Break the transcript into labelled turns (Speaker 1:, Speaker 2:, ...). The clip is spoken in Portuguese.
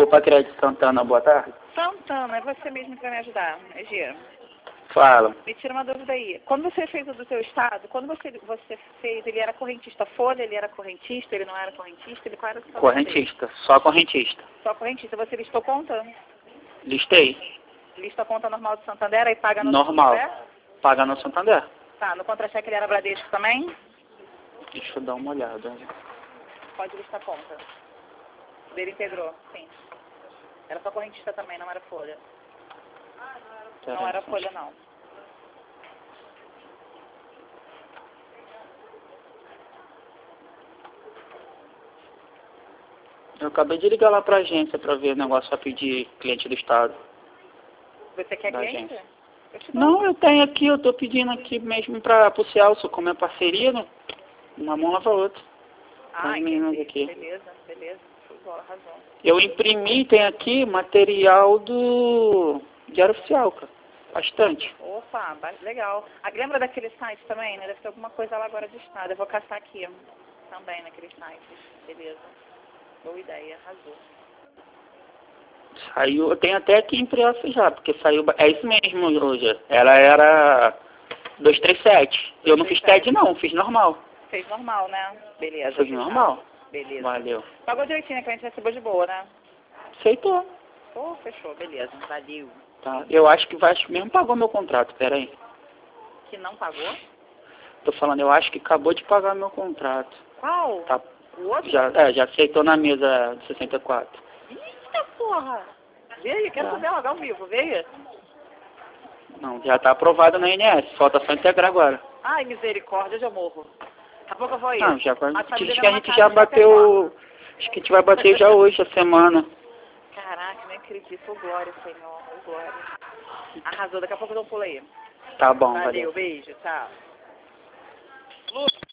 Speaker 1: para Crédito Santana, boa tarde.
Speaker 2: Santana, é você mesmo que vai me ajudar, Gia.
Speaker 1: Fala.
Speaker 2: Me tira uma dúvida aí. Quando você fez o do seu estado, quando você fez, ele era correntista folha, ele era correntista, ele não era correntista, ele qual era o seu
Speaker 1: Correntista, só correntista.
Speaker 2: Só correntista. Você listou conta?
Speaker 1: Listei.
Speaker 2: Lista conta normal do Santander e paga no
Speaker 1: Normal.
Speaker 2: Santander?
Speaker 1: Paga no Santander.
Speaker 2: Tá, no contra-cheque ele era Bradesco também?
Speaker 1: Deixa eu dar uma olhada.
Speaker 2: Pode listar conta. Dele integrou, sim. Era só correntista também, não era folha. Não era folha, não.
Speaker 1: Eu acabei de ligar lá pra agência pra ver o negócio pra pedir cliente do estado.
Speaker 2: Você quer
Speaker 1: Da
Speaker 2: cliente?
Speaker 1: agência.
Speaker 2: Eu te dou.
Speaker 1: Não, eu tenho aqui, eu tô pedindo aqui mesmo pro Celso, como é parceria, né? Uma mão lava a outra.
Speaker 2: Ah,
Speaker 1: As meninas
Speaker 2: entendi.
Speaker 1: aqui.
Speaker 2: Beleza, beleza. Futebol, razão.
Speaker 1: Eu imprimi, tem aqui material do Diário Oficial, cara. Bastante.
Speaker 2: Opa, legal. Ah, lembra daquele site também, né? Deve ter alguma coisa lá agora de estado. Eu vou caçar aqui também naquele site. Beleza. Boa ideia, arrasou.
Speaker 1: Saiu, eu tenho até aqui impresso já, porque saiu, é isso mesmo hoje. Ela era 237. Eu não fiz TED não, fiz normal.
Speaker 2: Fez normal, né? Beleza.
Speaker 1: Fiz normal.
Speaker 2: Beleza.
Speaker 1: Valeu.
Speaker 2: Pagou direitinho, que a gente recebeu de boa, né?
Speaker 1: Aceitou.
Speaker 2: Pô, fechou, beleza. Valeu.
Speaker 1: Tá. Eu acho que vai, mesmo pagou meu contrato, peraí.
Speaker 2: Que não pagou?
Speaker 1: Tô falando, eu acho que acabou de pagar meu contrato.
Speaker 2: Qual?
Speaker 1: Tá.
Speaker 2: O outro?
Speaker 1: Já aceitou na mesa de 64.
Speaker 2: Eita porra! Veio, quero fazer logo ao vivo, veio?
Speaker 1: Não, já tá aprovado na INS, falta só integrar agora.
Speaker 2: Ai, misericórdia, já morro. Daqui a pouco eu vou ir.
Speaker 1: Não, já
Speaker 2: Mas tá me
Speaker 1: acho
Speaker 2: devendo
Speaker 1: que a
Speaker 2: uma
Speaker 1: gente
Speaker 2: casa
Speaker 1: já
Speaker 2: de Chapecó.
Speaker 1: bateu. Acho que a gente vai bater já hoje, a semana.
Speaker 2: Caraca, nem acredito. Ô glória, Senhor. Ô glória. Arrasou, daqui a pouco eu dou um pulo aí.
Speaker 1: Tá bom,
Speaker 2: Valeu,
Speaker 1: valeu.
Speaker 2: beijo, tchau.